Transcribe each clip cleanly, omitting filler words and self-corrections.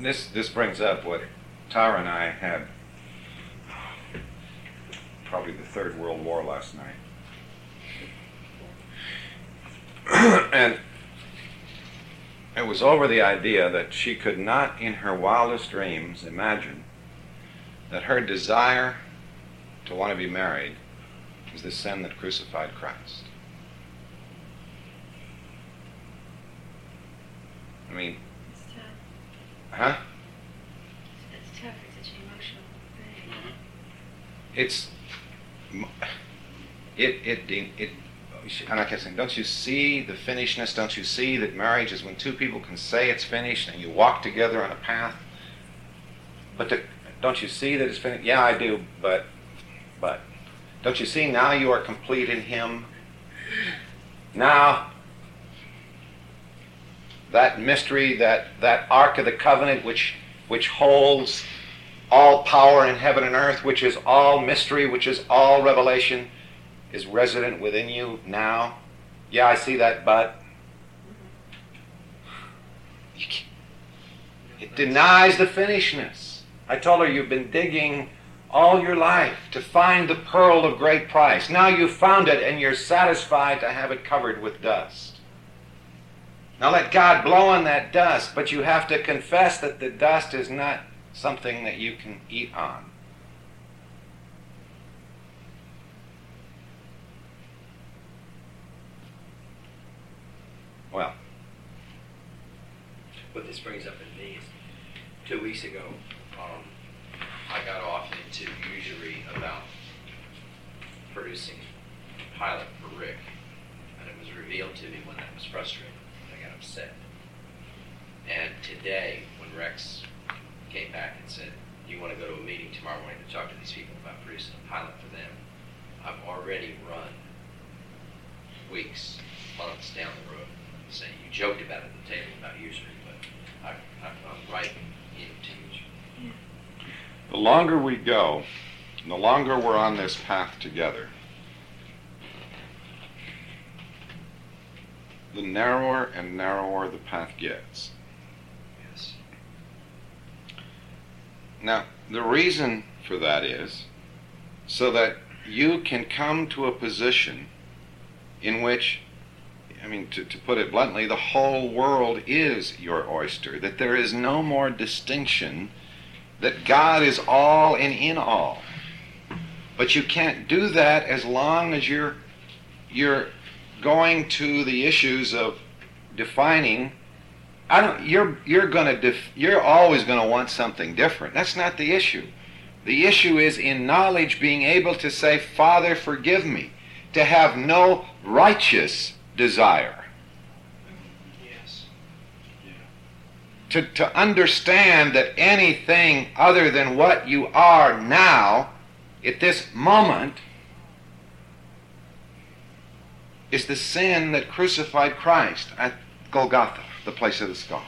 This brings up what Tara and I had probably the Third World War last night. And it was over the idea that she could not in her wildest dreams imagine that her desire to want to be married is the sin that crucified Christ. I mean, It's tough. huh? It's tough. It's such an emotional thing. And I kept saying, don't you see the finishedness? Don't you see that marriage is when two people can say it's finished and you walk together on a path? But don't you see that it's finished? Yeah, I do, but don't you see now you are complete in Him? Now, that mystery, that Ark of the Covenant which holds all power in heaven and earth, which is all mystery, which is all revelation, is resident within you now. Yeah, I see that, but it denies the finishedness. I told her you've been digging all your life to find the pearl of great price. Now you've found it and you're satisfied to have it covered with dust. Now let God blow on that dust, but you have to confess that the dust is not something that you can eat on. Well, what this brings up in me is 2 weeks ago, I got off into usury about producing a pilot for Rick, and it was revealed to me when I was frustrated. I got upset. And today, when Rex came back and said, "Do you want to go to a meeting tomorrow morning to talk to these people about producing a pilot for them?" I've already run weeks, months down the road, saying, "You joked about it at the table about usury, but I'm right into usury." the longer we go, the longer we're on this path together, the narrower and narrower the path gets. Yes. Now, the reason for that is so that you can come to a position in which, to put it bluntly, the whole world is your oyster, that there is no more distinction, that God is all and in all. But you can't do that as long as you're going to the issues of defining. You're always going to want something different. That's not the issue. The issue is in knowledge being able to say, "Father, forgive me," to have no righteous desire. Yes. To understand that anything other than what you are now, at this moment, is the sin that crucified Christ at Golgotha, the place of the skull.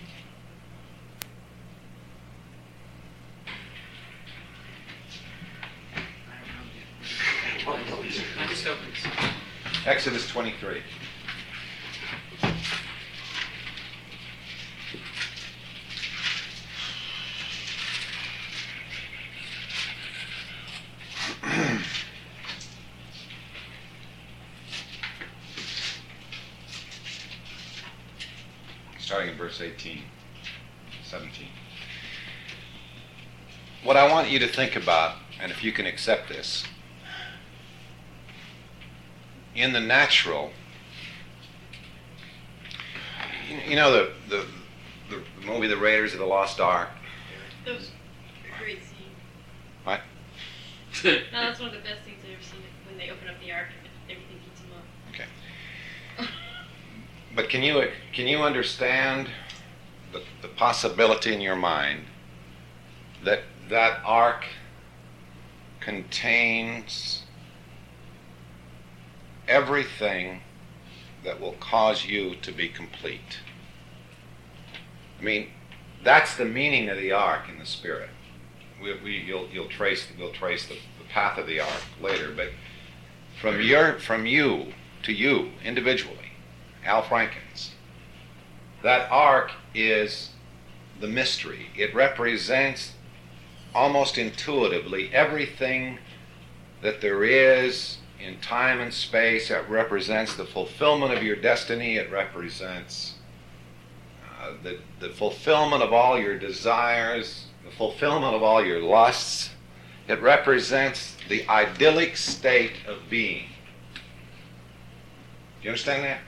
Exodus 23. Starting in verse 18, 17. What I want you to think about, and if you can accept this, in the natural, you know the movie The Raiders of the Lost Ark? That was a great scene. What? No, that's one of the best things I've ever seen, when they open up the ark and everything heats them up. Okay. But can you understand the possibility in your mind that that ark contains everything that will cause you to be complete? That's the meaning of the ark in the Spirit. We'll trace the path of the ark later, but from you to you individually, Al Frankens, that ark is the mystery. It represents almost intuitively everything that there is in time and space. It represents the fulfillment of your destiny. It represents the fulfillment of all your desires, the fulfillment of all your lusts. It represents the idyllic state of being. Do you understand that?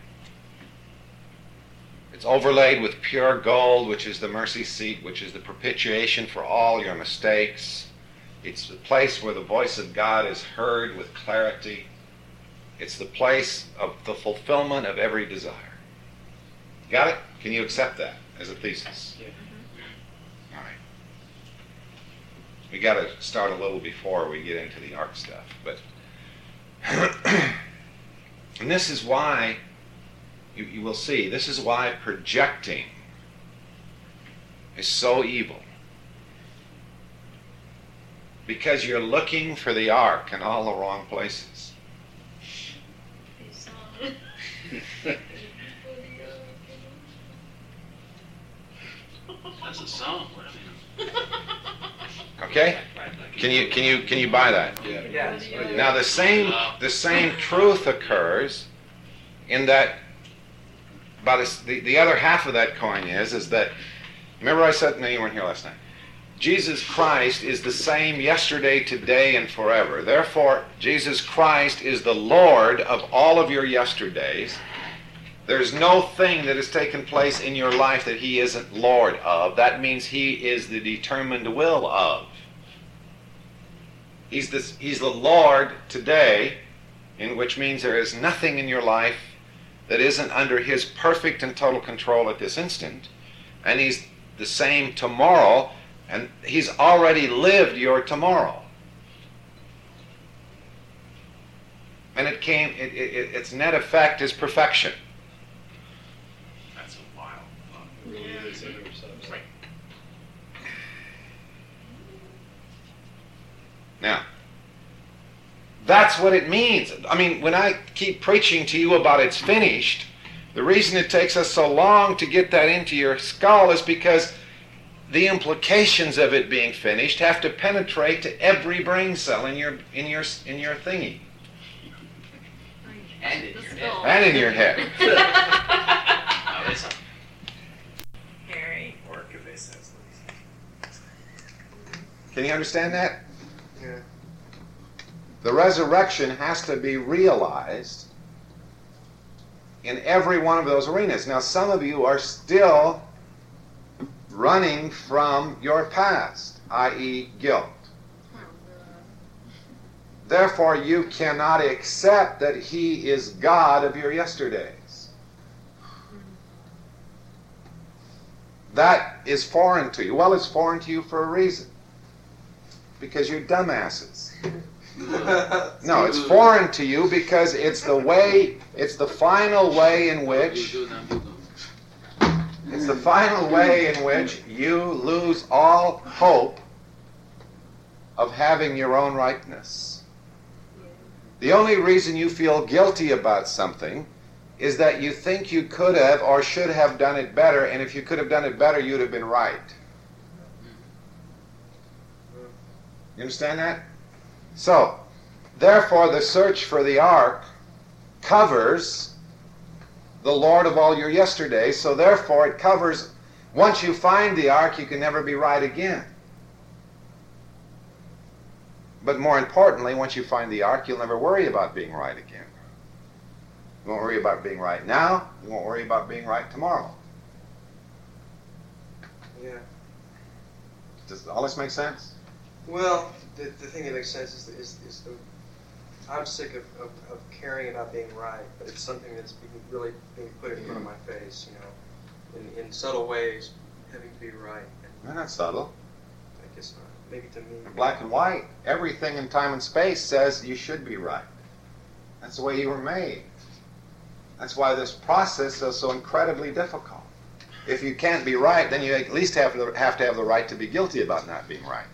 It's overlaid with pure gold, which is the mercy seat, which is the propitiation for all your mistakes. It's the place where the voice of God is heard with clarity. It's the place of the fulfillment of every desire. Got it? Can you accept that as a thesis? Yeah. All right. We got to start a little before we get into the ark stuff. But and this is why, you will see, this is why projecting is so evil. Because you're looking for the ark in all the wrong places. That's a song. What I mean. Okay? Can you buy that? Yeah. Now the same truth occurs in that, the other half of that coin is that, remember I said, no, you weren't here last night. Jesus Christ is the same yesterday, today, and forever. Therefore, Jesus Christ is the Lord of all of your yesterdays. There's no thing that has taken place in your life that He isn't Lord of. That means He is the determined will of. He's the Lord today, which means there is nothing in your life that isn't under His perfect and total control at this instant. And He's the same tomorrow, and He's already lived your tomorrow. And its net effect is perfection. That's a wild thought. Really is. Right. Now, that's what it means. I mean, when I keep preaching to you about it's finished, the reason it takes us so long to get that into your skull is because the implications of it being finished have to penetrate to every brain cell in your thingy. And in your head. And in your head. No, it's Harry. work if it says Can you understand that? Yeah. The resurrection has to be realized in every one of those arenas. Now, some of you are still running from your past, i.e., guilt. Therefore, you cannot accept that He is God of your yesterdays. That is foreign to you. Well, it's foreign to you for a reason. Because you're dumbasses. No, it's foreign to you because it's the final way in which you lose all hope of having your own rightness. The only reason you feel guilty about something is that you think you could have or should have done it better, and if you could have done it better, you'd have been right. You understand that? So, therefore, the search for the ark covers the Lord of all your yesterdays, so therefore it covers, once you find the ark, you can never be right again. But more importantly, once you find the ark, you'll never worry about being right again. You won't worry about being right now. You won't worry about being right tomorrow. Yeah. Does all this make sense? Well, the thing that makes sense is the I'm sick of caring about being right, but it's something that's really being put in front of my face, in subtle ways, having to be right. They're not subtle. I guess not. Maybe to me. Black and white. Everything in time and space says you should be right. That's the way you were made. That's why this process is so incredibly difficult. If you can't be right, then you at least have to have the right to be guilty about not being right.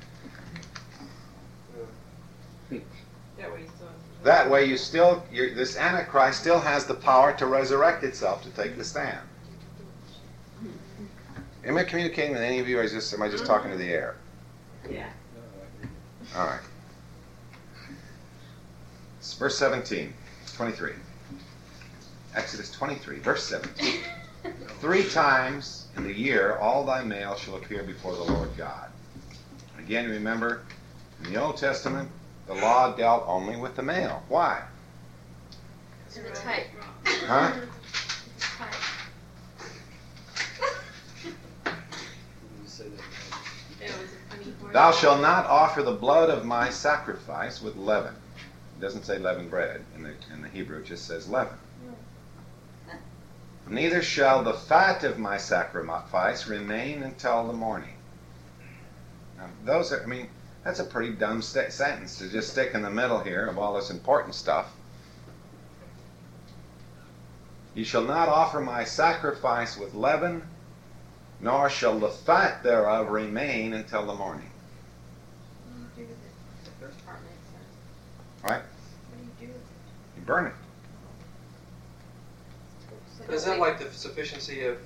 That way this Antichrist still has the power to resurrect itself to take the stand. Am I communicating with any of you, or am I just talking to the air? Yeah. All right. It's verse 17, 23. Exodus 23, verse 17. 3 times in the year all thy male shall appear before the Lord God. Again, remember, in the Old Testament, the law dealt only with the male. Why? So the type. Huh? It's type. That was a funny word. Thou shalt not offer the blood of my sacrifice with leaven. It doesn't say leavened bread in the Hebrew, it just says leaven. Neither shall the fat of my sacrifice remain until the morning. Now, that's a pretty dumb sentence to just stick in the middle here of all this important stuff. You shall not offer my sacrifice with leaven, nor shall the fat thereof remain until the morning. What do you do with it? The first part makes sense. Right? What do you do with it? You burn it. So But is that that way- like the sufficiency of,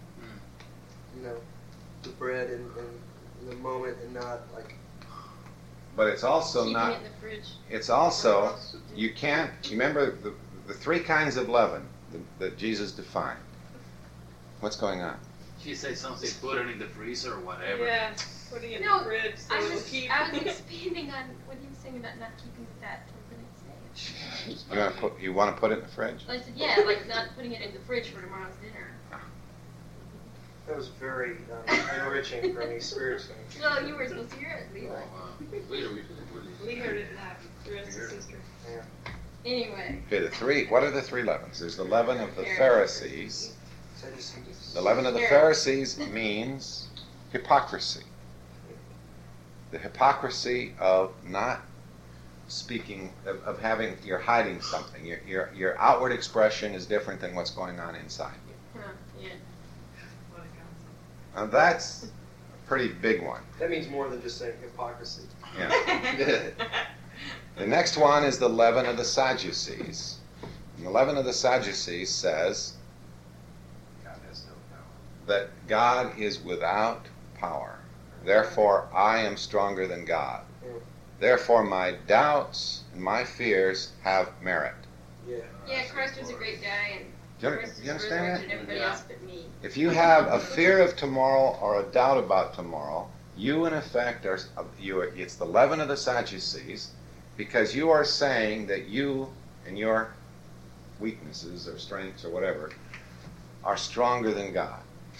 the bread in the moment and not like, But it's also keeping not, it in the fridge? it's also, you remember the 3 kinds of leaven that Jesus defined. What's going on? She said something, put it in the freezer or whatever. Yeah, putting it in No, the fridge so I it'll was keep. expanding on what he was saying about not keeping the fat till the next day. You want to put it in the fridge? I said, yeah, like not putting it in the fridge for tomorrow's dinner. that was very enriching for me spiritually. Well, you were supposed to hear it, Levi. We heard it loud through his sister. Anyway. Okay, what are the 3 leavens? There's the leaven of the Pharisees. Sadducees. The leaven of the Pharisees means hypocrisy. The hypocrisy of not speaking, of having, you're hiding something. Your outward expression is different than what's going on inside. Huh, yeah. What a concept. Now that's a pretty big one. That means more than just saying hypocrisy. Yeah. The next one is the leaven of the Sadducees. And the leaven of the Sadducees says God has no power. that God is without power. Therefore, I am stronger than God. Therefore, my doubts and my fears have merit. Yeah. Yeah, Christ was a great guy, and Do you, Christ do is you understand resurrected that? everybody Yeah. else but me. If you have a fear of tomorrow or a doubt about tomorrow, you in effect it's the leaven of the Sadducees, because you are saying that you and your weaknesses or strengths or whatever are stronger than God.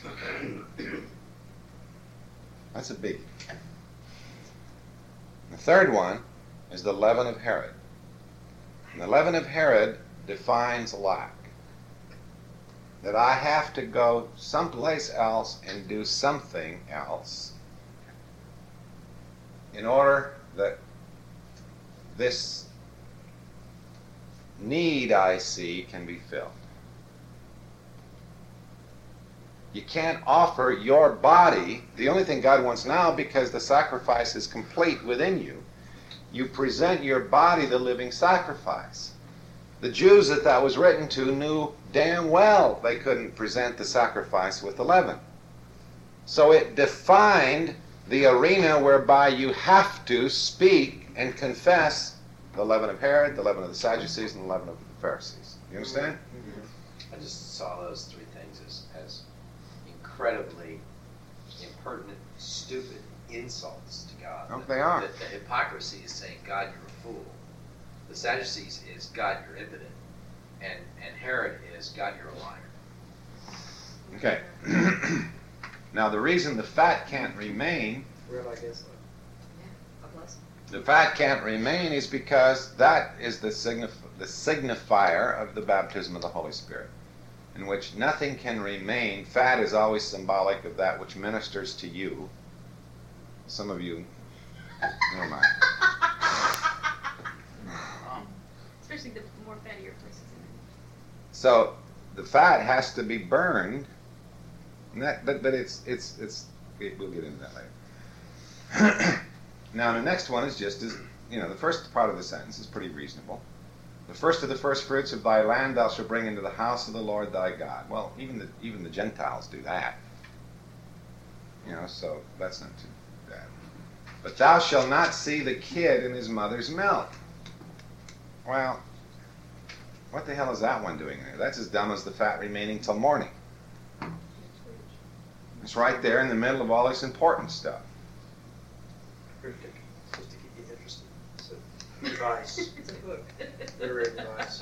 That's a biggie. The third one is the leaven of Herod. And the leaven of Herod defines lack. That I have to go someplace else and do something else in order that this need I see can be filled. You can't offer your body, the only thing God wants now, because the sacrifice is complete within you, you present your body the living sacrifice. The Jews that was written to knew damn well they couldn't present the sacrifice with the leaven. So it defined the arena whereby you have to speak and confess the leaven of Herod, the leaven of the Sadducees, and the leaven of the Pharisees. You understand? I just saw those 3 things as incredibly impertinent, stupid insults to God. Oh, they are. The hypocrisy is saying, God, you're a fool. The Sadducees is, God, you're impotent. And Herod is, God, you're a liar. Okay. Now the reason the fat can't remain, Rabbi Gensler. the fat can't remain is because that is the signifier of the baptism of the Holy Spirit, in which nothing can remain. Fat is always symbolic of that which ministers to you. Some of you, never mind. Especially the more fattier places in it. So the fat has to be burned. And that, but we'll get into that later. Now the next one is just as, the first part of the sentence is pretty reasonable. The first of the first fruits of thy land thou shalt bring into the house of the Lord thy God. Well, even the Gentiles do that. So that's not too bad. But thou shalt not see the kid in his mother's milk. Well, what the hell is that one doing there? That's as dumb as the fat remaining till morning. It's right there in the middle of all this important stuff. Cryptic. Just to keep you interested. It's a device. It's a book. Literary device.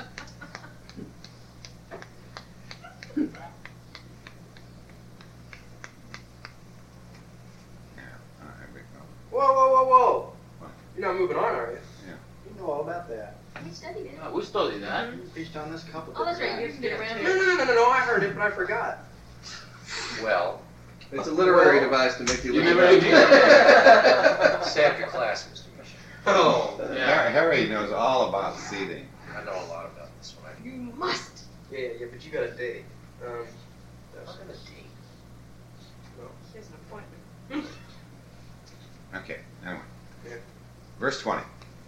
Whoa. What? You're not moving on, are you? Yeah. You know all about that. We studied it. We studied that. Mhm. You preached on this a couple Oh, that's right. You times. have to get around No, it. I heard it, but I forgot. Well, It's a literary Well, device to make you You look never it did. up. stay after class, Mr. Mission. Oh. Yeah. Harry knows all about seeding. I know a lot about this one. You must. Yeah, but you got a date. What kind of date? He has an appointment. Okay, anyway. Yeah. Verse 20.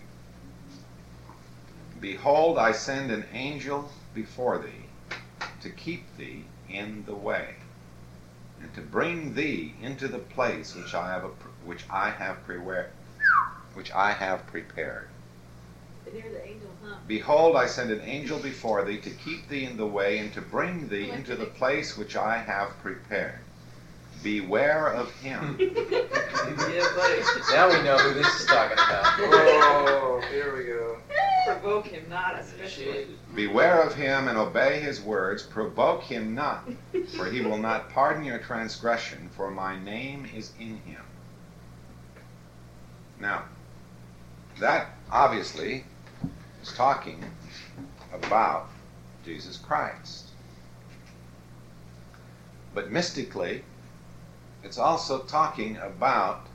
Behold, I send an angel before thee to keep thee in the way, and to bring thee into the place which I have prepared. But you're the angel, huh? Behold, I send an angel before thee to keep thee in the way, and to bring thee into the place which I have prepared. Beware of him. Yeah, buddy. Now we know who this is talking about. Oh, here we go. Provoke him, not especially. Beware of him and obey his words. Provoke him not, for he will not pardon your transgression, for my name is in him. Now, that obviously is talking about Jesus Christ. But mystically, it's also talking about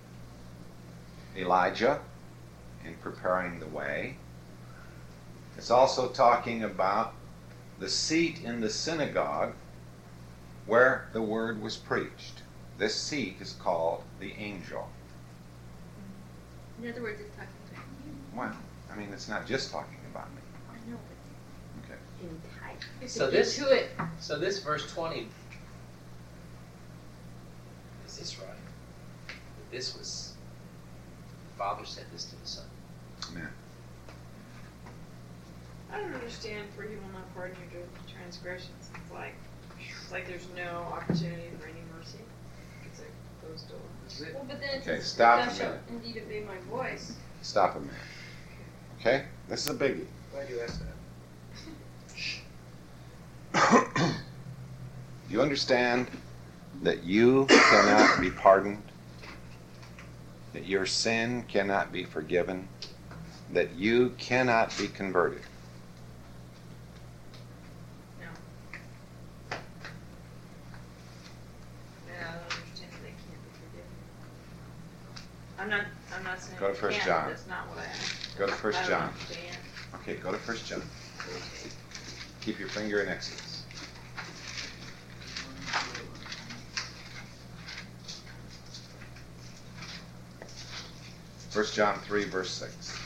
Elijah in preparing the way. It's also talking about the seat in the synagogue where the word was preached. This seat is called the angel. In other words, it's talking about you. Well, I mean, it's not just talking about me. I know, but Okay. in type. So Get this- to it. So this verse 20, is this right? This was, the Father said this to the Son. Amen. I don't understand, for he will not pardon your transgressions. It's like there's no opportunity for any mercy. It's like closed door. Well, but then it Okay, says, stop thou a shalt minute. indeed obey my voice. Stop a minute. Okay? This is a biggie. Glad you asked that. Do you understand that you cannot be pardoned? That your sin cannot be forgiven? That you cannot be converted? Yeah, I don't understand that they can't be forgiven. I'm not saying Go to they 1 can't, John. That's not what I asked. Go to 1 I don't John. understand. Okay, go to 1 John. Keep your finger in Exodus. 1 John 3, verse 6.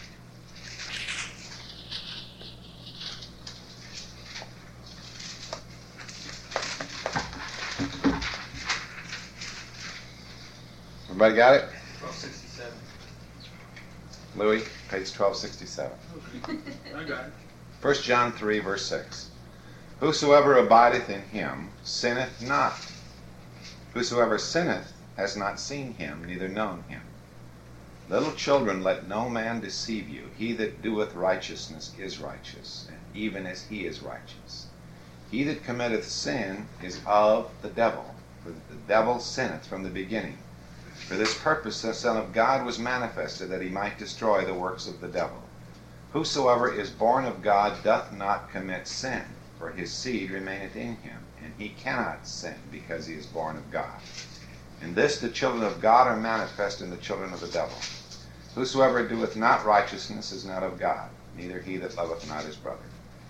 Everybody got it? 1267. Louis, page 1267. I got it. 1 John 3, verse 6. Whosoever abideth in him sinneth not. Whosoever sinneth has not seen him, neither known him. Little children, let no man deceive you. He that doeth righteousness is righteous, and even as he is righteous. He that committeth sin is of the devil, for the devil sinneth from the beginning. For this purpose the Son of God was manifested, that he might destroy the works of the devil. Whosoever is born of God doth not commit sin, for his seed remaineth in him, and he cannot sin, because he is born of God. In this the children of God are manifest in the children of the devil. Whosoever doeth not righteousness is not of God, neither he that loveth not his brother.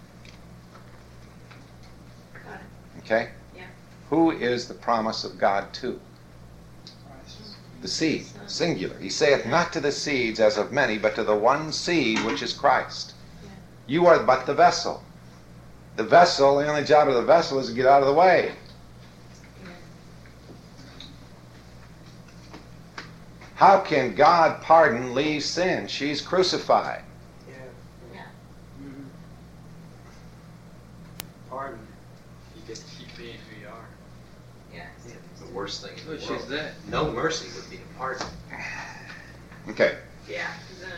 Got it. Okay? Yeah. Who is the promise of God to? The seed, singular. He saith not to the seeds as of many, but to the one seed, which is Christ. Yeah. You are but the vessel. The vessel, the only job of the vessel is to get out of the way. How can God pardon Lee's sin? She's crucified. Yeah. Mhm. Pardon. You get to keep being who you are. Yeah. The worst thing in Well, the she's world. that. No mercy would be to pardon. Okay. Yeah. Then.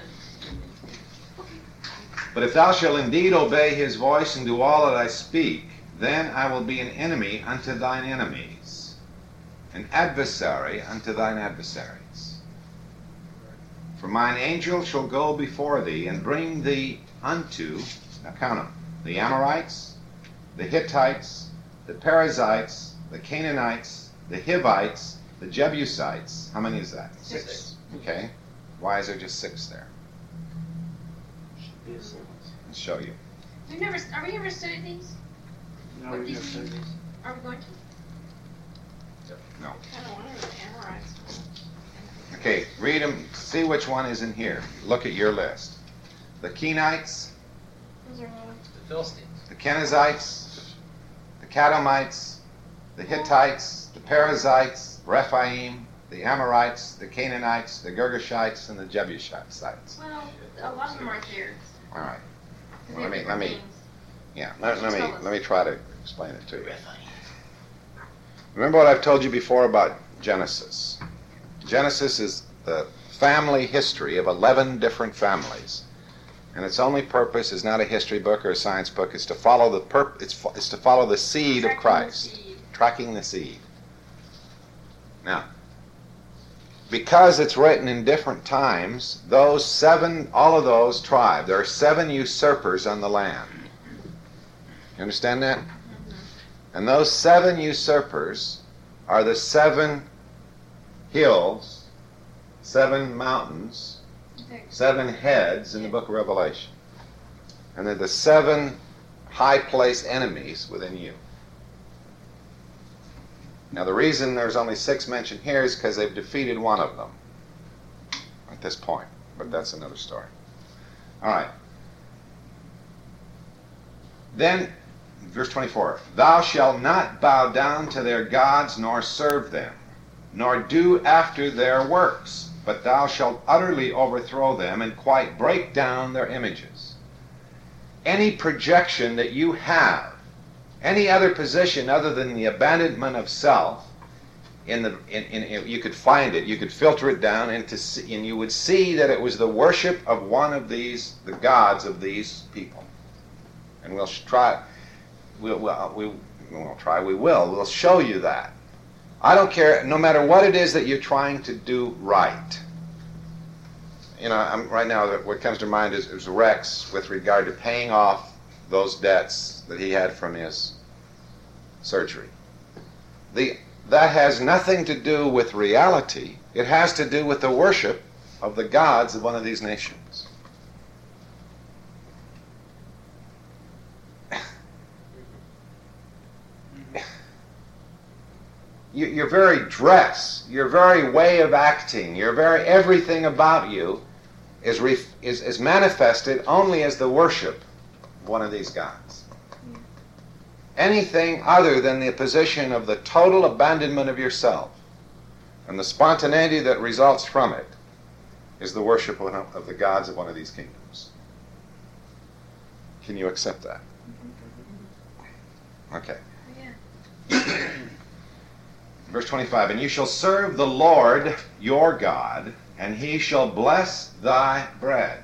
But if thou shalt indeed obey his voice and do all that I speak, then I will be an enemy unto thine enemies, an adversary unto thine adversaries. For mine angel shall go before thee and bring thee unto, now count them, the Amorites, the Hittites, the Perizzites, the Canaanites, the Hivites, the Jebusites. How many is that? 6. Okay. Why is there just 6 there? Should be a sentence. I'll show you. Are we ever studying these? No, we never said this. Are we going to? No. Kind of wonder what Amorites. Okay, read them. See which one is in here. Look at your list. The Kenites, Those are The Philistines. the Kenizzites, the Kadamites, the Hittites, the Perizzites, Rephaim, the Amorites, the Canaanites, the Girgashites, and the Jebusites. Well, a lot of them aren't there. All right. 'Cause they Let have me- different let me- names. Yeah. Tell us. Let me try to explain it to you. Remember what I've told you before about Genesis. Genesis is the family history of 11 different families. And its only purpose is not a history book or a science book. It's to follow it's to follow the seed of Tracking the Christ. seed. Tracking the seed. Now, because it's written in different times, all of those tribes, there are 7 usurpers on the land. You understand that? And those 7 usurpers are the 7 hills, 7 mountains, Okay. 7 heads in the book of Revelation. And they're the 7 high-placed enemies within you. Now the reason there's only 6 mentioned here is because they've defeated one of them at this point. But that's another story. All right. Then, verse 24, thou shalt not bow down to their gods nor serve them, nor do after their works, but thou shalt utterly overthrow them and quite break down their images. Any projection that you have, any other position other than the abandonment of self, you could find it, you could filter it down, and you would see that it was the worship of one of these, the gods of these people. And we'll try, we will show you that. I don't care, no matter what it is that you're trying to do right. You know, right now, what comes to mind is Rex with regard to paying off those debts that he had from his surgery. That has nothing to do with reality. It has to do with the worship of the gods of one of these nations. Your very dress, your very way of acting, your very everything about you is manifested only as the worship of one of these gods. Anything other than the position of the total abandonment of yourself and the spontaneity that results from it is the worship of the gods of one of these kingdoms. Can you accept that? Okay. Yeah. Verse 25, and you shall serve the Lord your God, and he shall bless thy bread.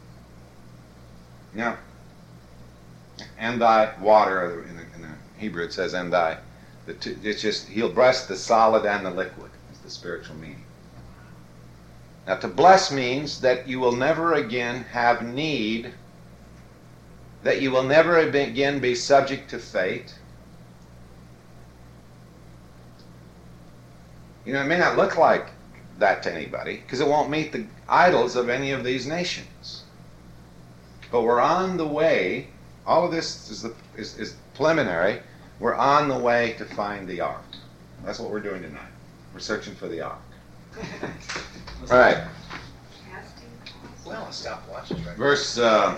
Now, and thy water, in the Hebrew it says, and thy, it's just, he'll bless the solid and the liquid, is the spiritual meaning. Now, to bless means that you will never again have need, that you will never again be subject to fate. You know, it may not look like that to anybody because it won't meet the idols of any of these nations. But we're on the way. All of this is preliminary. We're on the way to find the ark. That's what we're doing tonight. We're searching for the ark. All right. Well, a stopwatch is right. Verse You're right,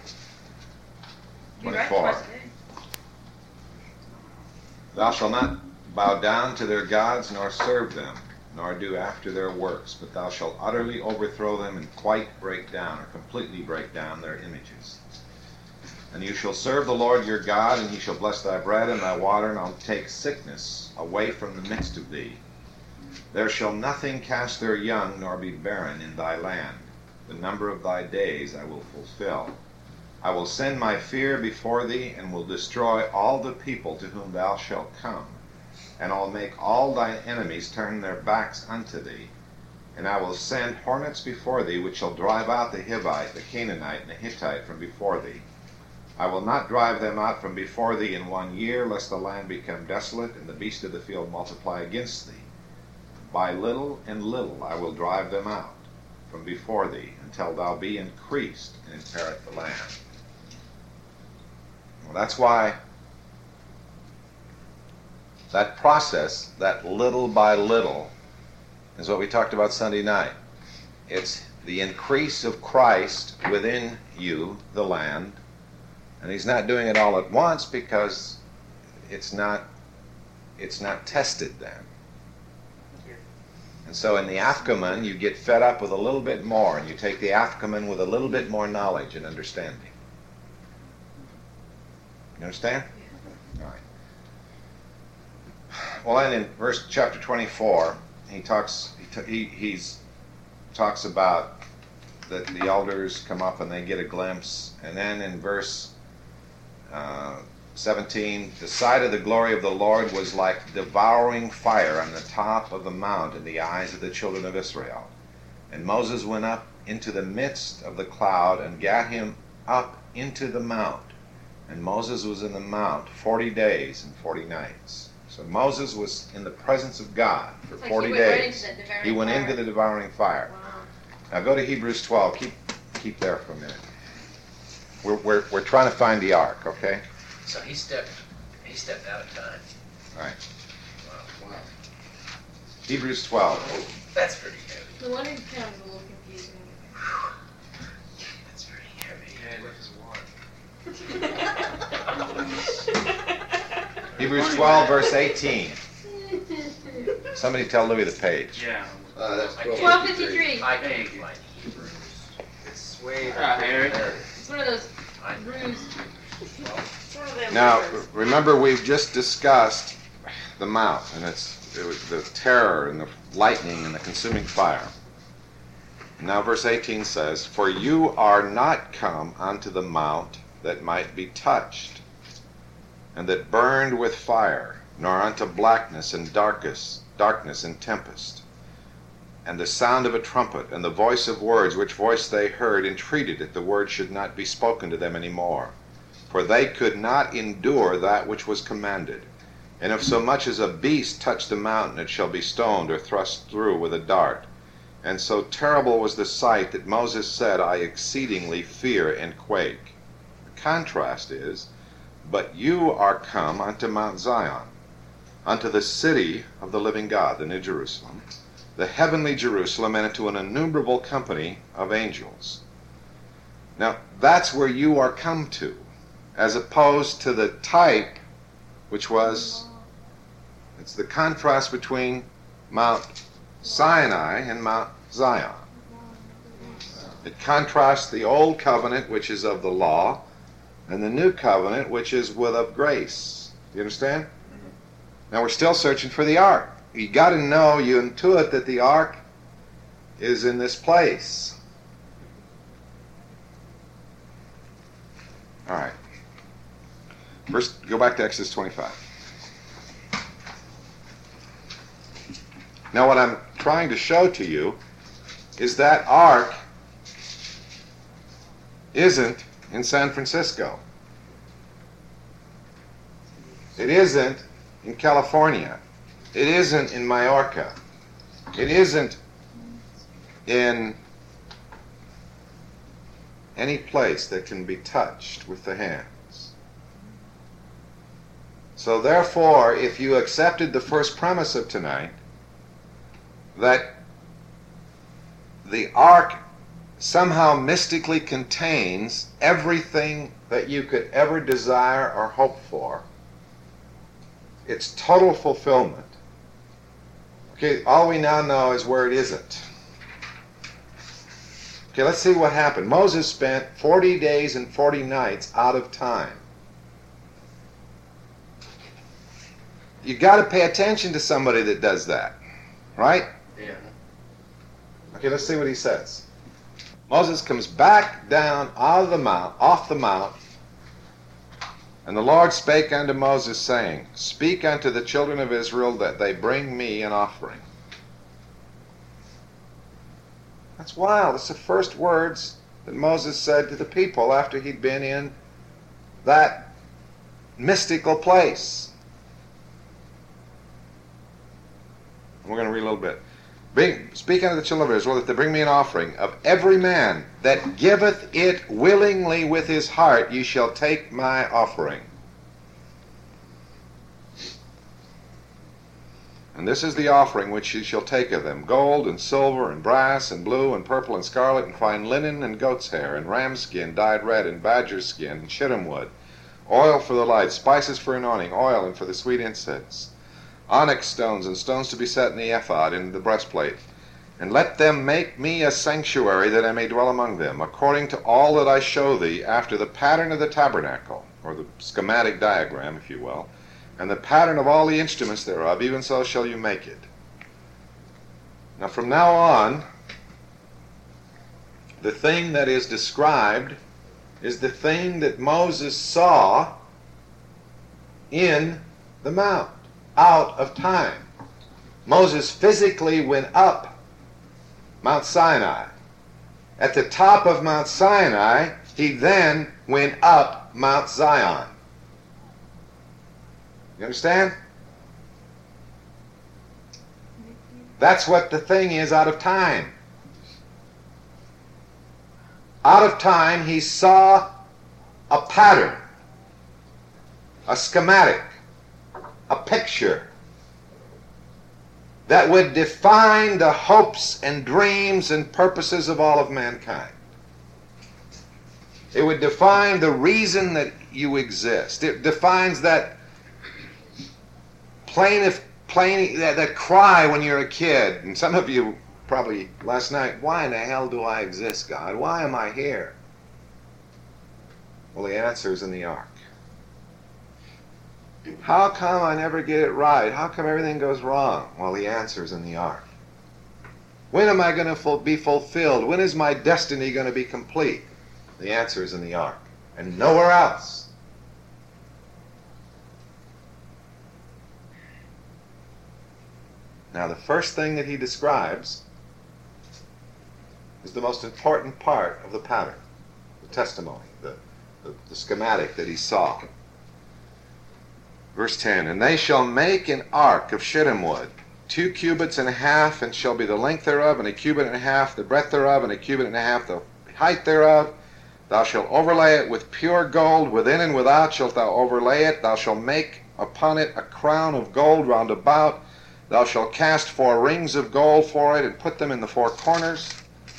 24. twice a day. Thou shalt not bow down to their gods nor serve them, nor do after their works, but thou shalt utterly overthrow them and quite break down, or completely break down their images. And you shall serve the Lord your God, and he shall bless thy bread and thy water, and I'll take sickness away from the midst of thee. There shall nothing cast their young, nor be barren in thy land. The number of thy days I will fulfill. I will send my fear before thee, and will destroy all the people to whom thou shalt come. And I'll make all thine enemies turn their backs unto thee. And I will send hornets before thee, which shall drive out the Hivite, the Canaanite, and the Hittite from before thee. I will not drive them out from before thee in 1 year, lest the land become desolate, and the beasts of the field multiply against thee. By little and little I will drive them out from before thee, until thou be increased and inherit the land. Well, that's why that process, that little by little, is what we talked about Sunday night. It's the increase of Christ within you, the land, and he's not doing it all at once because it's not tested then. And so in the Afghaman, you get fed up with a little bit more, and you take the Afghaman with a little bit more knowledge and understanding. You understand? All right. Well, then in chapter 24, he talks about that the elders come up and they get a glimpse, and then in verse 17, the sight of the glory of the Lord was like devouring fire on the top of the mount in the eyes of the children of Israel. And Moses went up into the midst of the cloud and gat him up into the mount. And Moses was in the mount 40 days and 40 nights. So Moses was in the presence of God for 40 days. He went into the devouring fire. Wow. Now go to Hebrews 12. Keep there for a minute. We're trying to find the ark, okay? So he stepped out of time. All right. Wow. Hebrews 12. That's pretty heavy. The one who comes a little confusing. That's pretty heavy. Yeah, look at Hebrews 12, verse 18. Somebody tell Louis the page. Yeah. That's 1253. I can't find Hebrews. It's way Harry. It's one of those I ruse. It's one of them Now, rivers. remember we've just discussed the mount, and it was the terror and the lightning and the consuming fire. Now verse 18 says, "For you are not come unto the mount that might be touched, and that burned with fire, nor unto blackness and darkness and tempest, and the sound of a trumpet, and the voice of words, which voice they heard, entreated that the word should not be spoken to them any more. For they could not endure that which was commanded. And if so much as a beast touch the mountain, it shall be stoned or thrust through with a dart. And so terrible was the sight that Moses said, I exceedingly fear and quake." The contrast is, "But you are come unto Mount Zion, unto the city of the living God," the New Jerusalem, "the heavenly Jerusalem, and into an innumerable company of angels." Now, that's where you are come to, as opposed to the type, which was, it's the contrast between Mount Sinai and Mount Zion. It contrasts the old covenant, which is of the law, and the new covenant, which is of grace. You understand? Now we're still searching for the ark. You got to know, you intuit that the ark is in this place. All right. First, go back to Exodus 25. Now what I'm trying to show to you is that ark isn't in San Francisco. It isn't in California. It isn't in Majorca. It isn't in any place that can be touched with the hands. So therefore, if you accepted the first premise of tonight, that the ark somehow mystically contains everything that you could ever desire or hope for, its total fulfillment, Okay, all we now know is where it isn't. Okay, let's see what happened. Moses spent 40 days and 40 nights out of time. You got to pay attention to somebody that does that, right? Yeah. Okay, let's see what he says. Moses comes back down out of the mount, off the mount, and the Lord spake unto Moses, saying, Speak unto the children of Israel that they bring me an offering. That's wild. It's the first words that Moses said to the people after he'd been in that mystical place. And we're going to read a little bit. Speak unto the children of Israel that they bring me an offering. Of every man that giveth it willingly with his heart, ye shall take my offering. And this is the offering which ye shall take of them: gold and silver and brass and blue and purple and scarlet and fine linen and goat's hair and ram's skin dyed red and badger skin and shittim wood, oil for the light, spices for anointing, oil and for the sweet incense, onyx stones and stones to be set in the ephod and the breastplate. And let them make me a sanctuary that I may dwell among them, according to all that I show thee, after the pattern of the tabernacle, or the schematic diagram, if you will, and the pattern of all the instruments thereof, even so shall you make it. Now from now on, the thing that is described is the thing that Moses saw in the mount, out of time. Moses physically went up Mount Sinai. At the top of Mount Sinai, he then went up Mount Zion. You understand? That's what the thing is out of time. Out of time, he saw a pattern, a schematic, a picture that would define the hopes and dreams and purposes of all of mankind. It would define the reason that you exist. It defines that that cry when you're a kid. And some of you probably last night, why in the hell do I exist, God? Why am I here? Well, the answer is in the ark. How come I never get it right? How come everything goes wrong? Well, the answer is in the ark. When am I going to be fulfilled? When is my destiny going to be complete? The answer is in the ark, and nowhere else. Now, the first thing that he describes is the most important part of the pattern, the testimony, the schematic that he saw. Verse 10, And they shall make an ark of shittim wood, 2 cubits and a half, and shall be the length thereof, and a cubit and a half the breadth thereof, and a cubit and a half the height thereof. Thou shalt overlay it with pure gold, within and without shalt thou overlay it. Thou shalt make upon it a crown of gold round about. Thou shalt cast 4 rings of gold for it, and put them in the 4 corners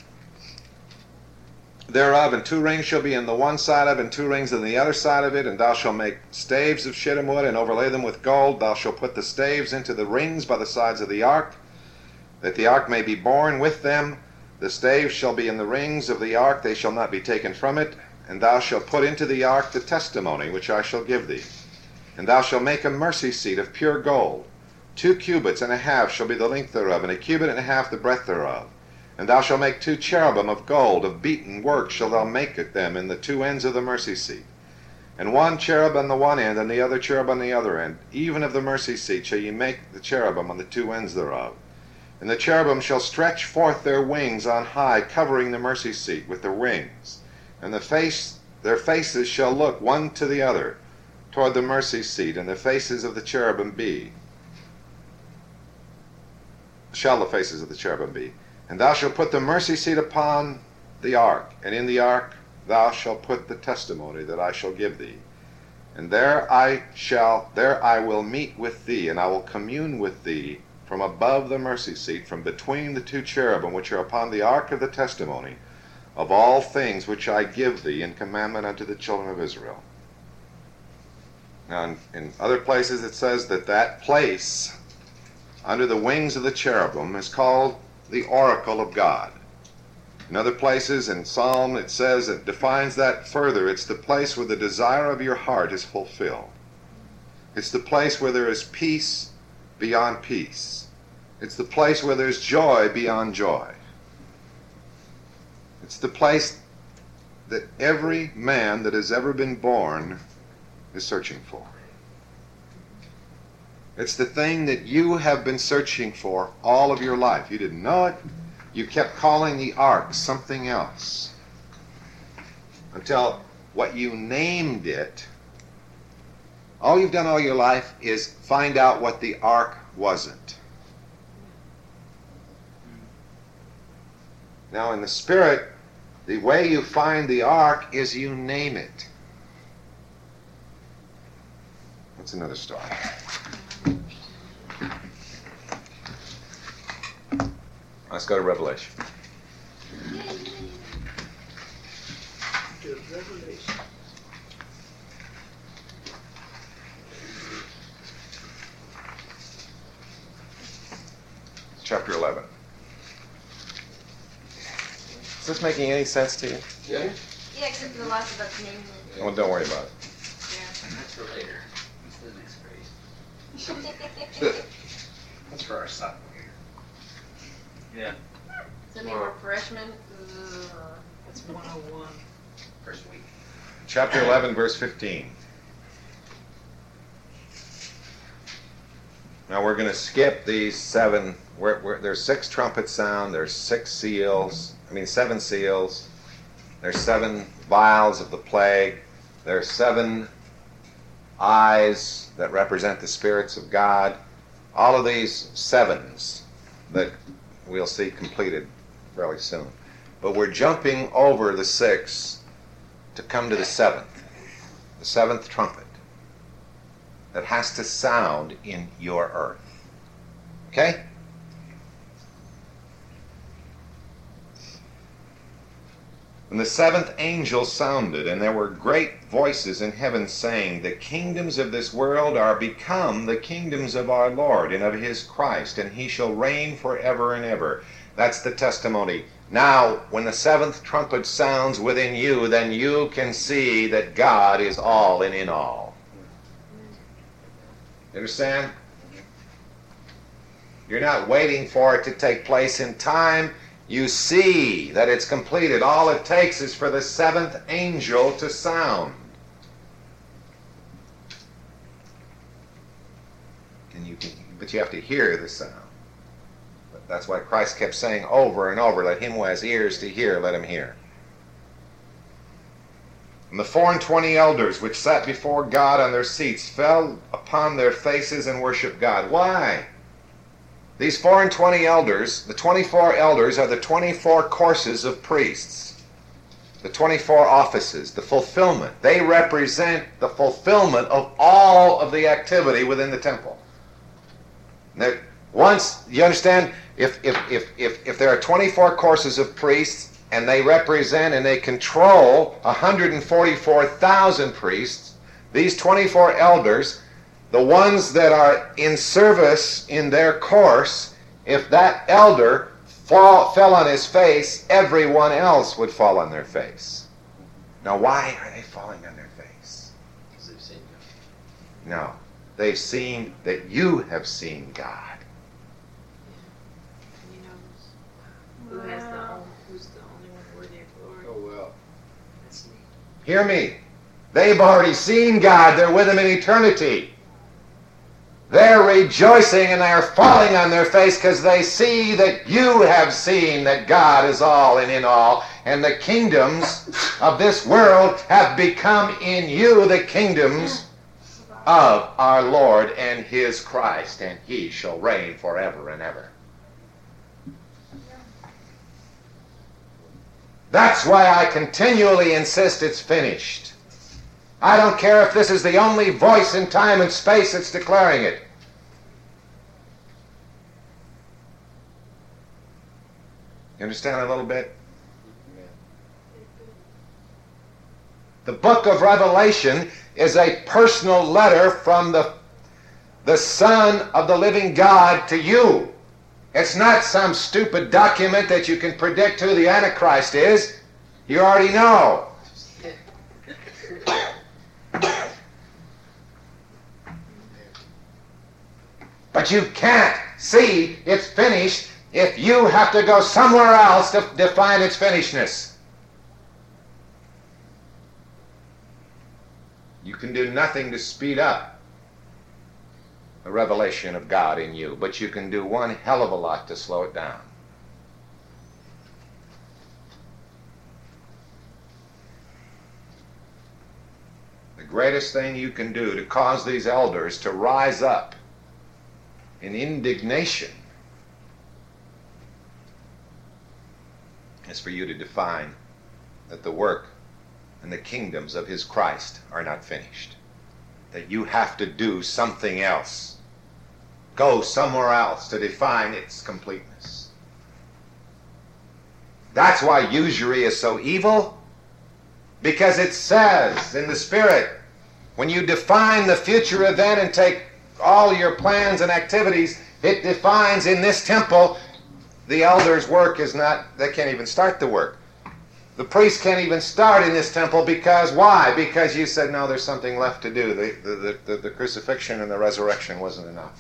thereof, and 2 rings shall be in the one side of it, and 2 rings on the other side of it. And thou shalt make staves of shittim wood, and overlay them with gold. Thou shalt put the staves into the rings by the sides of the ark, that the ark may be borne with them. The staves shall be in the rings of the ark, they shall not be taken from it. And thou shalt put into the ark the testimony which I shall give thee. And thou shalt make a mercy seat of pure gold. 2 cubits and a half shall be the length thereof, and a cubit and a half the breadth thereof. And thou shalt make 2 cherubim of gold, of beaten work shalt thou make at them in the 2 ends of the mercy seat. And 1 cherub on the one end, and the other cherub on the other end. Even of the mercy seat shall ye make the cherubim on the 2 ends thereof. And the cherubim shall stretch forth their wings on high, covering the mercy seat with their wings. And their faces shall look one to the other toward the mercy seat, and the faces of the cherubim be. Shall the faces of the cherubim be. And thou shalt put the mercy seat upon the ark, and in the ark thou shalt put the testimony that I shall give thee. And there I will meet with thee, and I will commune with thee from above the mercy seat, from between the 2 cherubim which are upon the ark of the testimony, of all things which I give thee in commandment unto the children of Israel. Now in other places it says that place under the wings of the cherubim is called the oracle of God. In other places in Psalm it says, it defines that further. It's the place where the desire of your heart is fulfilled. It's the place where there is peace beyond peace. It's the place where there's joy beyond joy. It's the place that every man that has ever been born is searching for. It's the thing that you have been searching for all of your life. You didn't know it. You kept calling the ark something else until what you named it, all you've done all your life is find out what the ark wasn't. Now in the Spirit, the way you find the ark is you name it. That's another story. Let's go to Revelation. Chapter 11. Is this making any sense to you? Yeah. Yeah, except for the last about naming it. Well, don't worry about it. That's for later. That's the next phrase. That's for our sophomore year. Yeah. Does that mean we're freshmen? That's 101. First week. Chapter 11, verse 15. Now we're going to skip these seven. There's 6 trumpets sound. There's 7 seals. There's 7 vials of the plague. There's 7 eyes that represent the spirits of God. All of these 7s that we'll see completed fairly soon. But we're jumping over the 6 to come to the 7th. The 7th trumpet that has to sound in your earth. Okay? And the 7th angel sounded, and there were great voices in heaven saying, the kingdoms of this world are become the kingdoms of our Lord and of his Christ, and he shall reign forever and ever. That's the testimony. Now, when the 7th trumpet sounds within you, then you can see that God is all and in all. You understand? You're not waiting for it to take place in time. You see that it's completed. All it takes is for the 7th angel to sound. But you have to hear the sound. That's why Christ kept saying over and over, let him who has ears to hear, let him hear. And the 24 elders which sat before God on their seats fell upon their faces and worshiped God. Why? These 24 elders, the 24 elders are the 24 courses of priests. The 24 offices, the fulfillment. They represent the fulfillment of all of the activity within the temple. Now, once, you understand, if there are 24 courses of priests and they represent and they control 144,000 priests, these 24 elders, the ones that are in service in their course, if that elder fell on his face, everyone else would fall on their face. Now, why are they falling on their face? Because they've seen God. No. They've seen that you have seen God. Who has who's the only one worthy of glory? Oh, well. That's neat. Hear me. They've already seen God. They're with him in eternity. They're rejoicing and they're falling on their face because they see that you have seen that God is all and in all. And the kingdoms of this world have become in you the kingdoms of our Lord and his Christ. And he shall reign forever and ever. That's why I continually insist it's finished. I don't care if this is the only voice in time and space that's declaring it. You understand a little bit? The book of Revelation is a personal letter from the the Son of the living God to you. It's not some stupid document that you can predict who the Antichrist is. You already know. But you can't see it's finished if you have to go somewhere else to define its finishedness. You can do nothing to speed up the revelation of God in you, but you can do one hell of a lot to slow it down. The greatest thing you can do to cause these elders to rise up in indignation is for you to define that the work and the kingdoms of his Christ are not finished. That you have to do something else. Go somewhere else to define its completeness. That's why usury is so evil, because it says in the Spirit, when you define the future event and take all your plans and activities, it defines in this temple, the elders' work is not, they can't even start the work. The priest can't even start in this temple because, why? Because you said, no, there's something left to do. The crucifixion and the resurrection wasn't enough.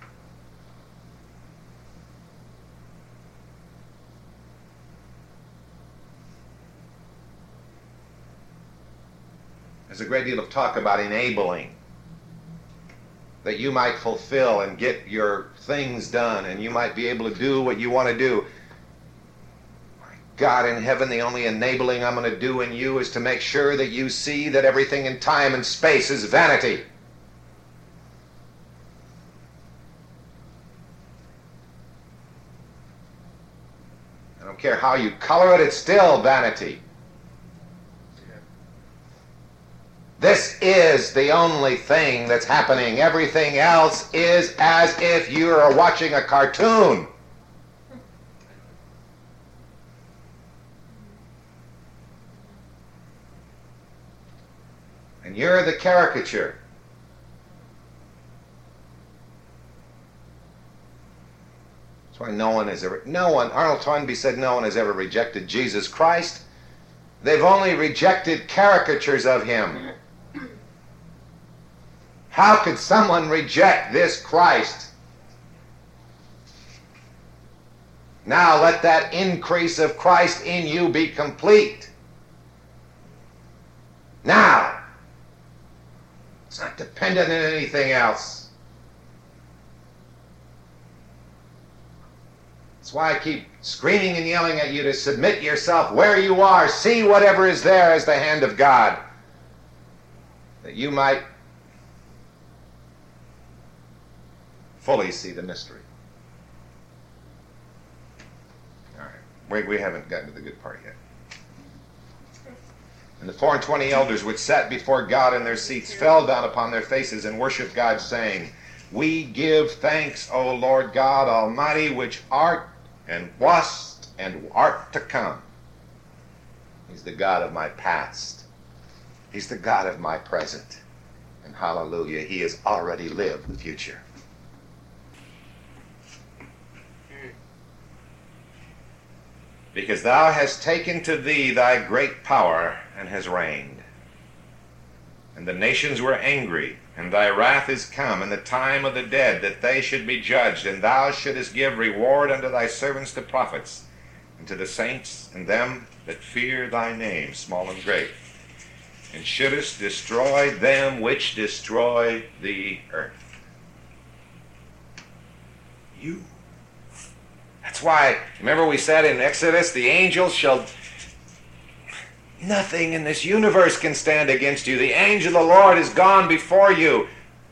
There's a great deal of talk about enabling, that you might fulfill and get your things done, and you might be able to do what you want to do. My God in heaven, the only enabling I'm going to do in you is to make sure that you see that everything in time and space is vanity. I don't care how you color it, it's still vanity. This is the only thing that's happening. Everything else is as if you are watching a cartoon. And you're the caricature. That's why Arnold Toynbee said no one has ever rejected Jesus Christ. They've only rejected caricatures of him. How could someone reject this Christ? Now let that increase of Christ in you be complete. Now. It's not dependent on anything else. That's why I keep screaming and yelling at you to submit yourself where you are. See whatever is there as the hand of God, that you might fully see the mystery. All right. We haven't gotten to the good part yet. And the 24 elders which sat before God in their seats fell down upon their faces and worshipped God, saying, We give thanks, O Lord God Almighty, which art and wast and art to come. He's the God of my past. He's the God of my present. And hallelujah, he has already lived the future. Because thou hast taken to thee thy great power and has reigned. And the nations were angry, and thy wrath is come, and the time of the dead, that they should be judged, and thou shouldest give reward unto thy servants the prophets, and to the saints and them that fear thy name, small and great, and shouldest destroy them which destroy the earth. You. That's why, remember we said in Exodus, the angels shall... Nothing in this universe can stand against you. The angel of the Lord is gone before you.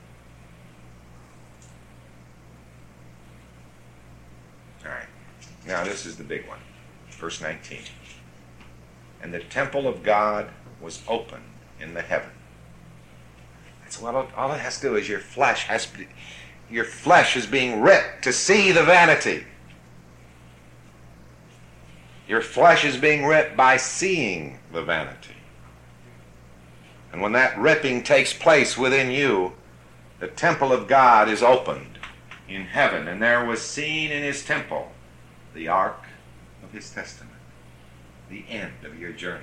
All right. Now this is the big one. Verse 19. And the temple of God was open in the heaven. That's what all it has to do is your flesh is being ripped to see the vanity. Your flesh is being ripped by seeing the vanity. And when that ripping takes place within you, the temple of God is opened in heaven, and there was seen in his temple the ark of his testament, the end of your journey.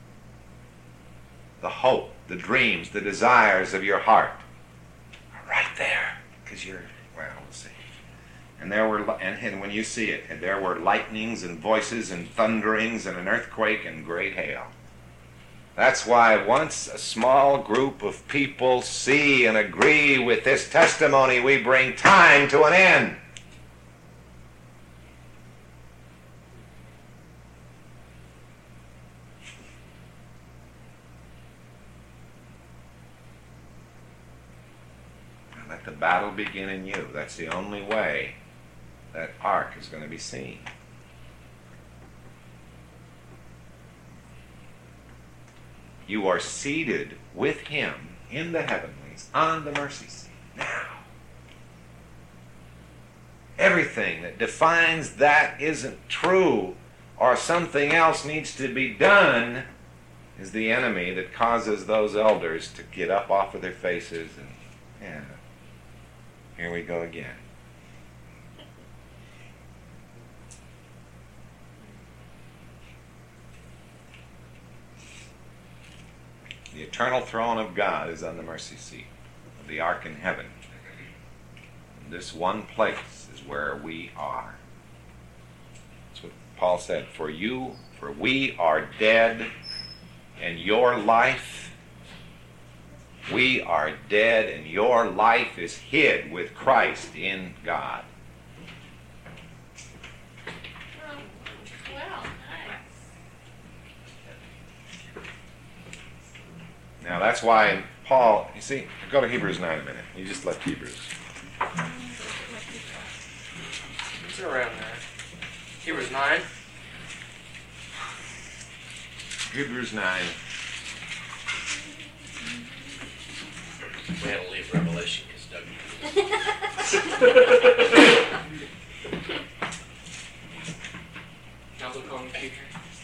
The hope, the dreams, the desires of your heart are right there, because you're, well, we'll see. And there were, and when you see it, and there were lightnings and voices and thunderings and an earthquake and great hail. That's why once a small group of people see and agree with this testimony, we bring time to an end. Now let the battle begin in you. That's the only way that ark is going to be seen. You are seated with him in the heavenlies on the mercy seat now. Everything that defines that isn't true or something else needs to be done is the enemy that causes those elders to get up off of their faces and, yeah, here we go again. The eternal throne of God is on the mercy seat of the ark in heaven. And this one place is where we are. That's what Paul said. For we are dead, and your life, we are dead, and your life is hid with Christ in God. Now that's why Paul, you see, go to Hebrews 9 a minute. You just left Hebrews. It's around there. Hebrews 9. Hebrews 9. We had to leave Revelation because Doug. Now look on the future.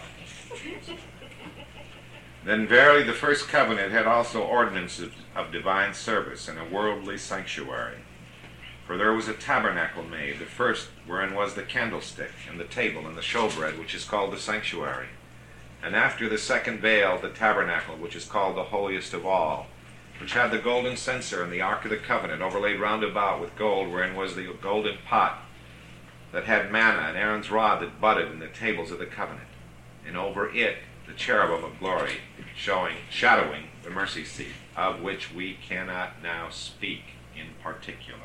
Then verily the first covenant had also ordinances of divine service and a worldly sanctuary. For there was a tabernacle made, the first wherein was the candlestick, and the table, and the showbread, which is called the sanctuary. And after the second veil, the tabernacle, which is called the holiest of all, which had the golden censer and the ark of the covenant, overlaid round about with gold, wherein was the golden pot that had manna, and Aaron's rod that budded, and the tables of the covenant. And over it the cherubim of glory, shadowing the mercy seat, of which we cannot now speak in particular.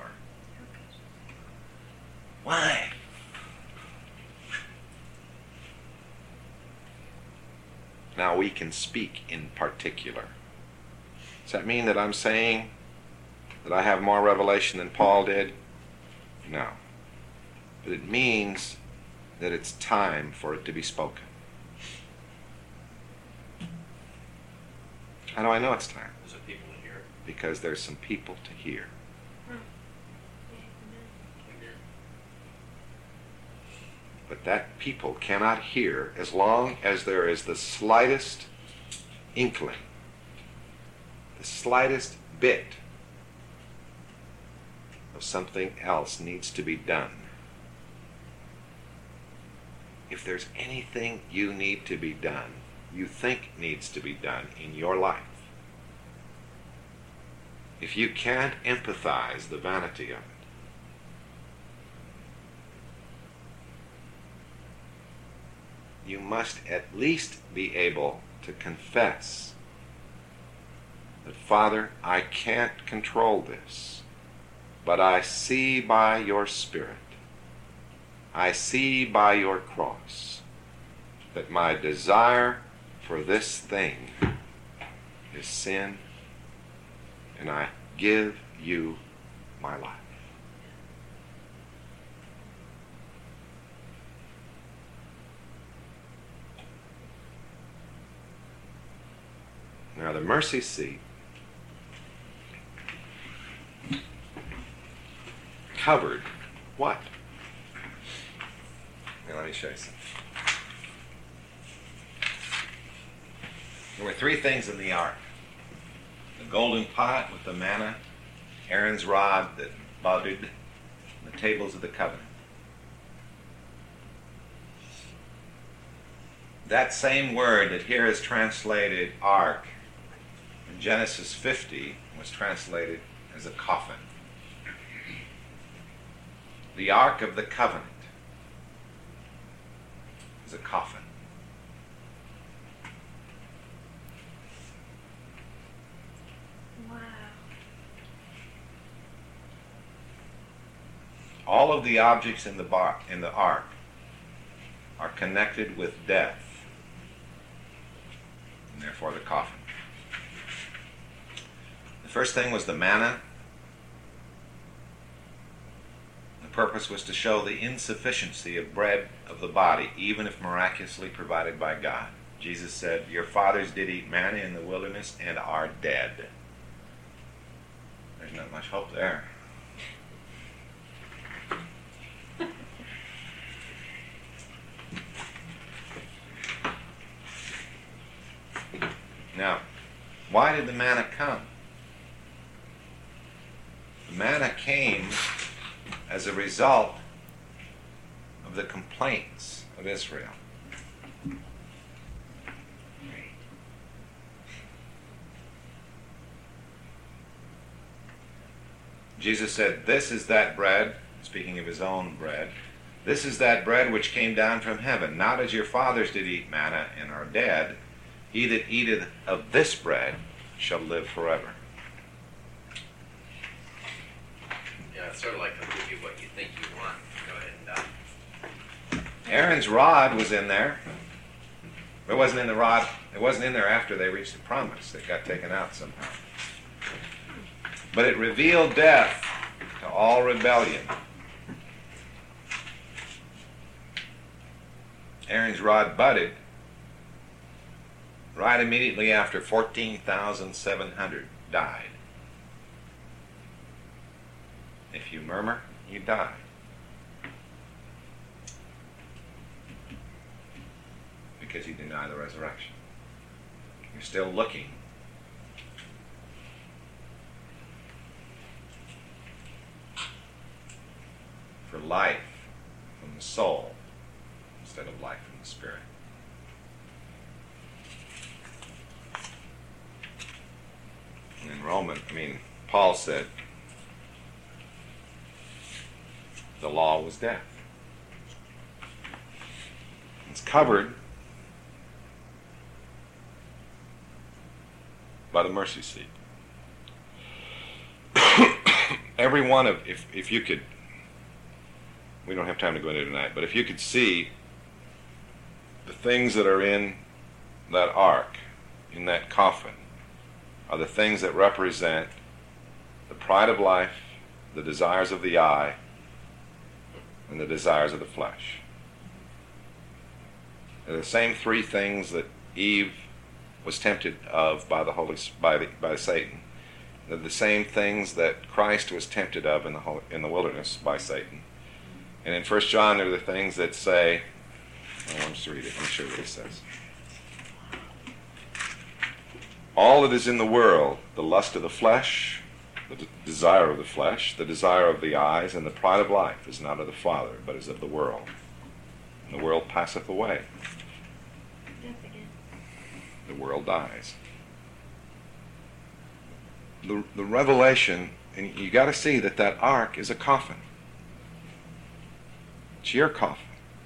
Why? Now we can speak in particular. Does that mean that I'm saying that I have more revelation than Paul did? No. But it means that it's time for it to be spoken. How do I know it's time? There's some people to hear it. Because there's some people to hear. But that people cannot hear as long as there is the slightest inkling, the slightest bit of something else needs to be done. If there's anything you need to be done, you think needs to be done in your life, if you can't empathize the vanity of it, you must at least be able to confess that, Father, I can't control this, but I see by your Spirit, I see by your cross, that my desire for this thing is sin, and I give you my life. Now the mercy seat covered what? Now let me show you something. There were three things in the ark. The golden pot with the manna, Aaron's rod that budded, the tables of the covenant. That same word that here is translated ark in Genesis 50 was translated as a coffin. The ark of the covenant is a coffin. Wow. All of the objects in the ark are connected with death, and therefore the coffin. The first thing was the manna. The purpose was to show the insufficiency of bread of the body, even if miraculously provided by God. Jesus said, "Your fathers did eat manna in the wilderness and are dead." There's not much hope there. Now, why did the manna come? The manna came as a result of the complaints of Israel. Jesus said, "This is that bread," speaking of his own bread, "this is that bread which came down from heaven, not as your fathers did eat manna and are dead. He that eateth of this bread shall live forever." Yeah, it's sort of like they'll give you what you think you want. Go ahead and die. Aaron's rod was in there. It wasn't in the rod. It wasn't in there after they reached the promise. It got taken out somehow. But it revealed death to all rebellion. Aaron's rod budded right immediately after 14,700 died. If you murmur, you die. Because you deny the resurrection. You're still looking for life from the soul instead of life from the spirit. In Paul said the law was death. It's covered by the mercy seat. Every one of, if you could, we don't have time to go into it tonight, but if you could see the things that are in that ark, in that coffin, are the things that represent the pride of life, the desires of the eye, and the desires of the flesh. They're the same three things that Eve was tempted of by by Satan. They're the same things that Christ was tempted of in the wilderness by Satan. And in 1 John, they're the things that say, I'll just read it. Let me show you what it says. All that is in the world, the lust of the flesh, the desire of the flesh, the desire of the eyes, and the pride of life is not of the Father, but is of the world. And the world passeth away. Death again. The world dies. The revelation, and you got to see that ark is a coffin. It's your coffin.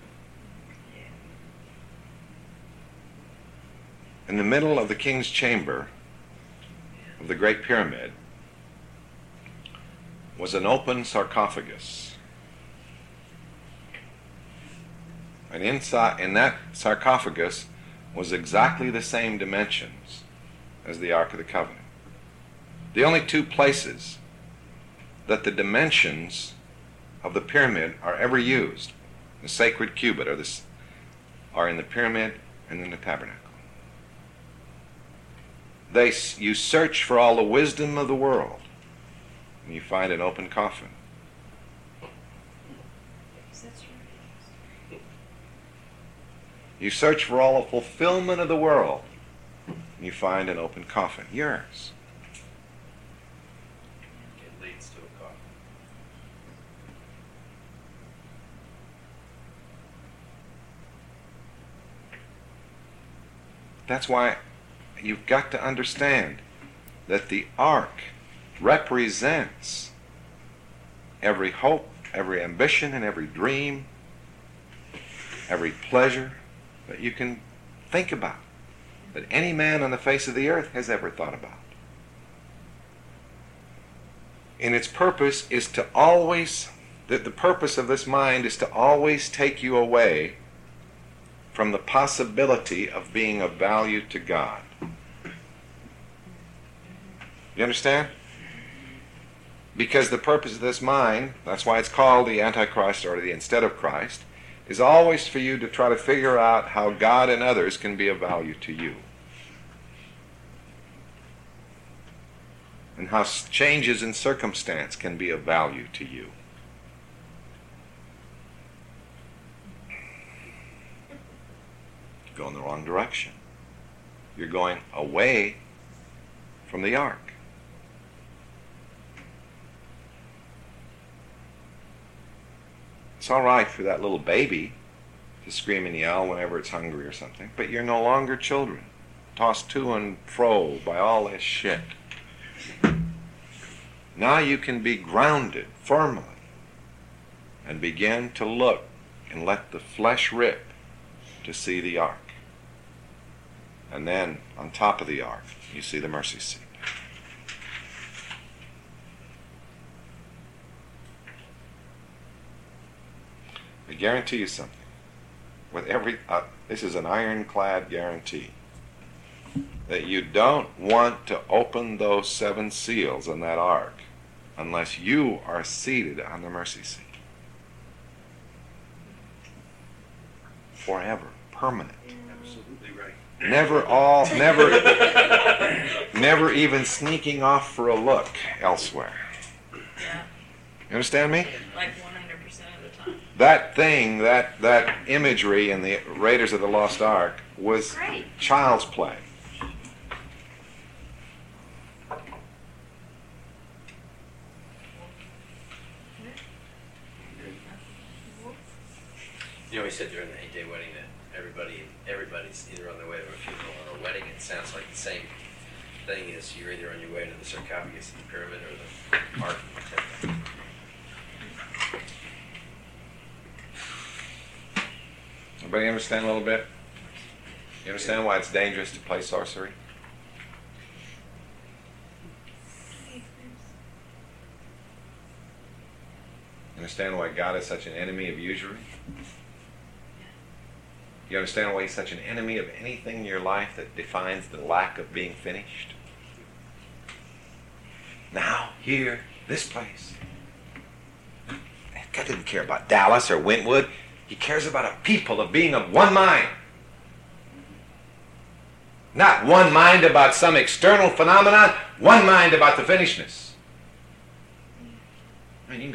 In the middle of the king's chamber of the Great Pyramid was an open sarcophagus. And inside, in that sarcophagus was exactly the same dimensions as the Ark of the Covenant. The only two places that the dimensions of the pyramid are ever used, the sacred cubit, are in the pyramid and in the tabernacle. You search for all the wisdom of the world, and you find an open coffin. You search for all the fulfillment of the world, and you find an open coffin. Yours. It leads That's why you've got to understand that the ark represents every hope, every ambition, and every dream, every pleasure that you can think about, that any man on the face of the earth has ever thought about. And its purpose is to always, the purpose of this mind is to always take you away from the possibility of being of value to God. You understand? Because the purpose of this mind, that's why it's called the Antichrist or the instead of Christ, is always for you to try to figure out how God and others can be of value to you. And how changes in circumstance can be of value to you. You're going the wrong direction. You're going away from the ark. It's all right for that little baby to scream and yell whenever it's hungry or something, but you're no longer children, tossed to and fro by all this shit. Now you can be grounded firmly and begin to look and let the flesh rip to see the ark. And then on top of the ark, you see the mercy seat. I guarantee you something. With every, this is an ironclad guarantee that you don't want to open those 7 seals in that ark unless you are seated on the mercy seat. Forever, permanent. Absolutely right. Never even sneaking off for a look elsewhere. Yeah. You understand me? Like 100% of the time. That thing, that imagery in the Raiders of the Lost Ark was Great. child's play. You know, he said during the 8-day wedding that everybody's either on their way to a funeral or a wedding. It sounds like the same thing as you're either on your way to the sarcophagus, the pyramid, or the ark of the temple. Everybody understand a little bit? You understand why it's dangerous to play sorcery? Understand why God is such an enemy of usury? You understand why he's such an enemy of anything in your life that defines the lack of being finished? Now, here, this place. God didn't care about Dallas or Wentwood. He cares about a people of being of one mind. Not one mind about some external phenomenon, one mind about the finishedness. I mean, you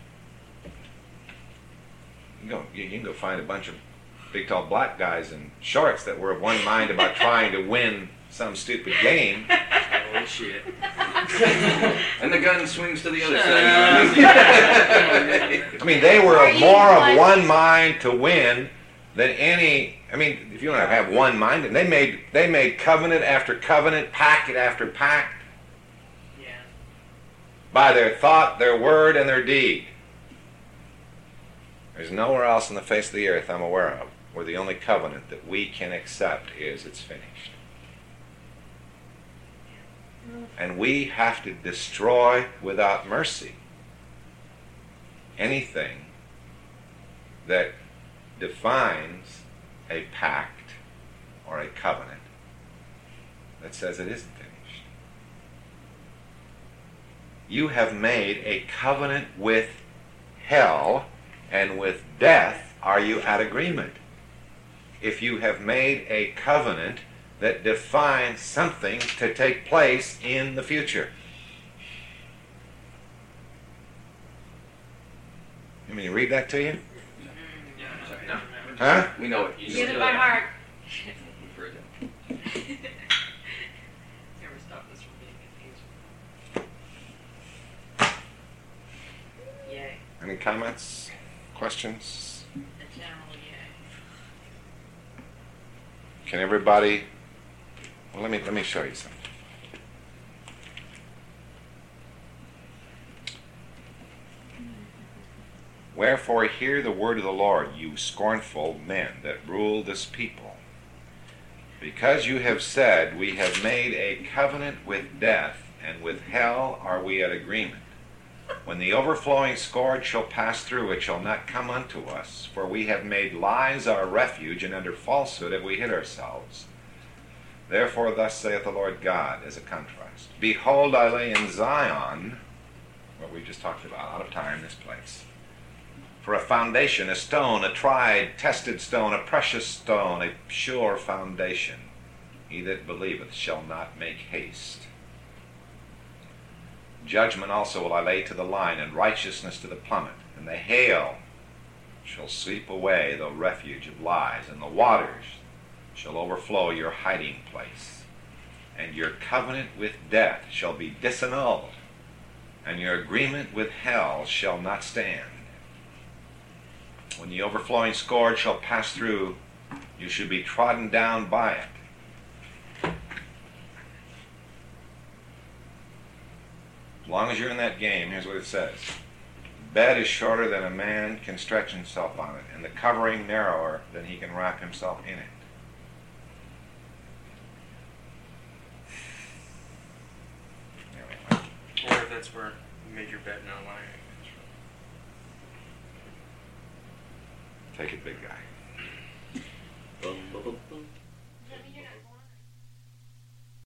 can go find a bunch of big tall black guys in shorts that were of one mind about trying to win some stupid game. Oh shit. And the gun swings to the other side. I mean, they were more of one mind to win than any. I mean, if you want to have one mind, and they made covenant after covenant, pact after pact, Yeah. by their thought, their word, and their deed. There's nowhere else on the face of the earth I'm aware of where the only covenant that we can accept is it's finished. And we have to destroy without mercy anything that defines a pact or a covenant that says it isn't finished. You have made a covenant with hell, and with death are you at agreement. If you have made a covenant that defines something to take place in the future. You mean read that to you? No. Huh? We know it. You Get just it by heart. refer to it. Never stop us from being confused. Yay. Any comments? Questions? A general yay. Can everybody Well, let me show you something. Wherefore hear the word of the Lord, you scornful men that rule this people. Because you have said, we have made a covenant with death, and with hell are we at agreement. When the overflowing scourge shall pass through, it shall not come unto us. For we have made lies our refuge, and under falsehood have we hid ourselves. Therefore thus saith the Lord God, as a contrast. Behold, I lay in Zion, what we just talked about, out of time, this place, for a foundation, a stone, a tried, tested stone, a precious stone, a sure foundation. He that believeth shall not make haste. Judgment also will I lay to the line, and righteousness to the plummet. And the hail shall sweep away the refuge of lies, and the waters shall overflow your hiding place. And your covenant with death shall be disannulled, and your agreement with hell shall not stand. When the overflowing scourge shall pass through, you should be trodden down by it. As long as you're in that game, here's what it says. The bed is shorter than a man can stretch himself on it, and the covering narrower than he can wrap himself in it. Or if that's where you made your bed not lying. Take it, big guy. Does that mean you're not